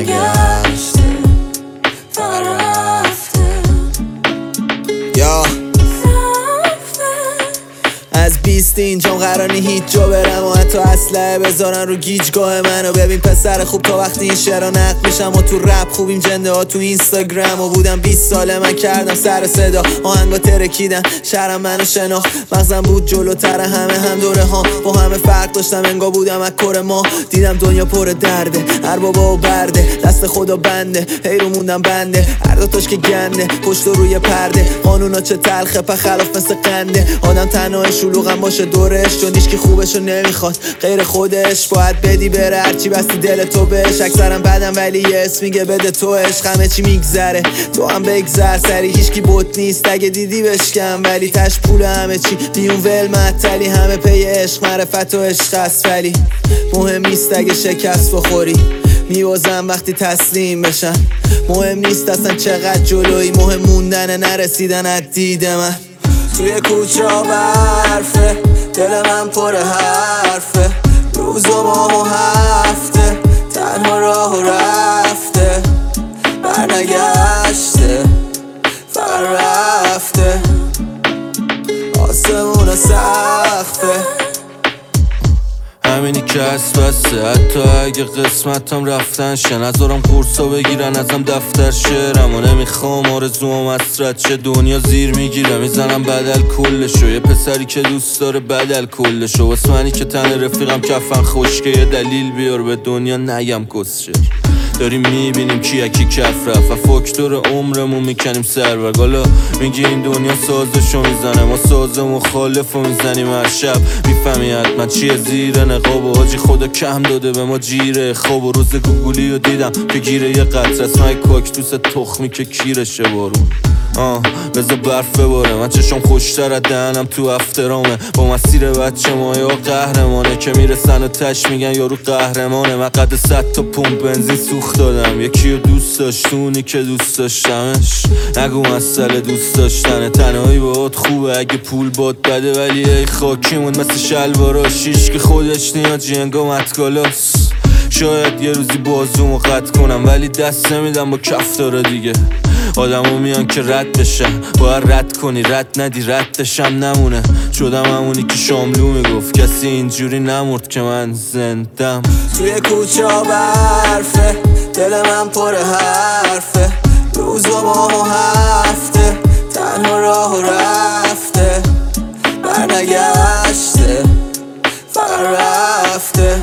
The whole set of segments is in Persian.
برنگشته فقط رفته یا از 20 اینجام قرار نی هیچ جا برم و حتی اسلحه بذارن رو گیجگاه منو. ببین پسر خوب تا وقتی این شعرها نقد میشم و تو رپ خوبیم جنده ها تو اینستاگرام و بودم 20 ساله من کردم سر صدا آهنگا ترکیدن شهرم منو شناخت مغزم بود جلوتر هم دوره ها با همه فرق داشتم انگار بودم از کره ما. دیدم دنیا پر درده هر بابا و برده دست خدا بنده هی رو موندم بنده هر دوتاش که گنده پشت روی پرده قانونا چه تلخه په خلاف مثل قنده آدم تنها شلوغم باشه دورش چون هیچکی خوبشو نمیخواد غیر خودش باید بدی بره هرچی بستی دل تو بهش اکثرم بدم ولی یه اسم میگه بده تو عشق همه چی میگذره تو هم بگذر سری هیچکی بوت نیست اگه دیدی بشکم ولی تش پول همه چی بیون ول معطلی همه پی عشق معرفت و عشق است ولی مهم نیست اگه شکست بخوری میوازم وقتی تسلیم بشن مهم نیست اصلا چقدر جلوی مهم موندن نرسیدن از دید من توی کوچه ها برفه دل من پر حرفه روز و ماه و هفته تنها راه و رفته برنگشته فقط رفته آسمون سخته همینی که هست بسته حتی اگه قسمتم رفتن شه نذارم قرصا بگیرن ازم دفتر شعرم و نمیخوام آرزوام اسرت شه دنیا زیر میگیره میزنم بدل کلشو یه پسری که دوست داره بدل کلشو واسه منی که تن رفیقم کفن خشکه یه دلیل بیار به دنیا نگم کسشه داریم میبینیم کی کف رفت و فاکتور عمرمون میکنیم سرورگ حالا میگی این دنیا سازشو میزنه ما ساز مخالفو میزنیم هر شب میفهمی حتما چیه زیر نقاب و حاجی خدا کم داده به ما جیره خواب و روز گوگولی رو دیدم که گیره یه قطره اسمای کاکتوس تخمی که کیرشه بارون بذار برف بباره من چشم خوشتر از دهنم تو افترامه با مسیر بچه ما یا قهرمانه که میرسن و تش میگن یارو قهرمانه من قد 100 تا پمپ بنزین سوخت دادم یکی رو دوست داشتونی که دوست داشتمش نگو مسئله دوست داشتنه تنهایی باهات خوبه اگه پول باد بده ولی ای خاکیمون مثل شلوارا شیش که خودش نیاد جنگا متکالاس شاید یه روزی بازومو قطع کنم ولی دست نمیدم با کف داره دیگه آدمو میان که رد بشن باید رد کنی رد ندی ردشم نمونه شدم همونی که شاملو میگفت کسی اینجوری نمرد که من زندم توی کوچه ها برفه دل من پر حرفه روز و ماه و هفته تنها راه و رفته برنگشته فقط رفته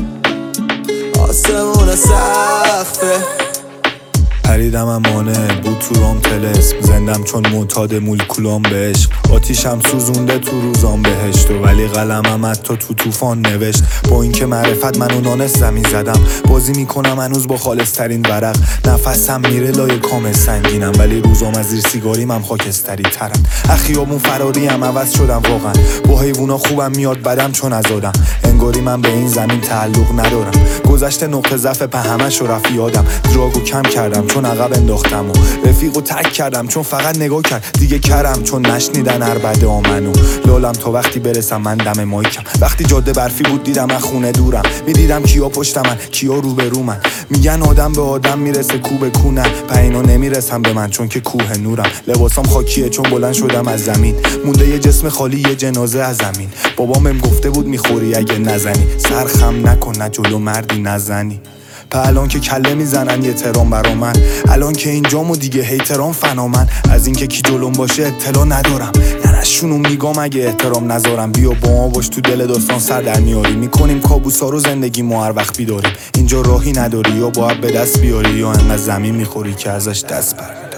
آسمون سخته پریدم امانه بود تو رام تلسم زندم چون معتاد مولکولام به عشق آتیشم سوزونده تو روزام بهشت و ولی قلمم حتی تو طوفان نوشت با اینکه معرفت منو نانست زمین زدم بازی میکنم هنوز با خالصترین ورق نفسم میره لای کام سنگینم ولی روزام از زیر سیگاریم هم خاکستری ترم اخیابون فراریم عوض شدم واقعا با حیوونا خوبم میاد بدم چون ازادم انگاری من به این زمین تعلق ندارم گذشته نقطه ضعف په همش رو رفت یادم دراگو کم کردم چون عقب انداختم و رفیقو ترک کردم چون فقط نگاه کرد دیگه کرم چون نشنیدن عربده آمنو لالم تا وقتی برسم من دم مایکم وقتی جاده برفی بود دیدم از خونه دورم میدیدم کیا پشت من کیا روبرو من میگن آدم به آدم میرسه کو به کو نه پینا نمیرسم به من چون که کوه نورم لباسام خاکیه چون بلند شدم از زمین مونده یه جسم خالی یه جنازه از زمین بابام بهم گفته بود میخوری اگه نزنی سرخم نکن نه جلو مردی نزنی الان که کله میزنن یه ترام برا من الان که اینجام و دیگه هیترام فنا من از اینکه کی جلوم باشه اطلاع ندارم نشونو میگم اگه احترام نذارم بیا با ما باش تو دل داستان سر در میاری میکنیم کابوسا رو زندگی ما هر وقت بیداریم اینجا راهی نداری یا باید به دست بیاری یا انقدر زمین میخوری که ازش دست برداری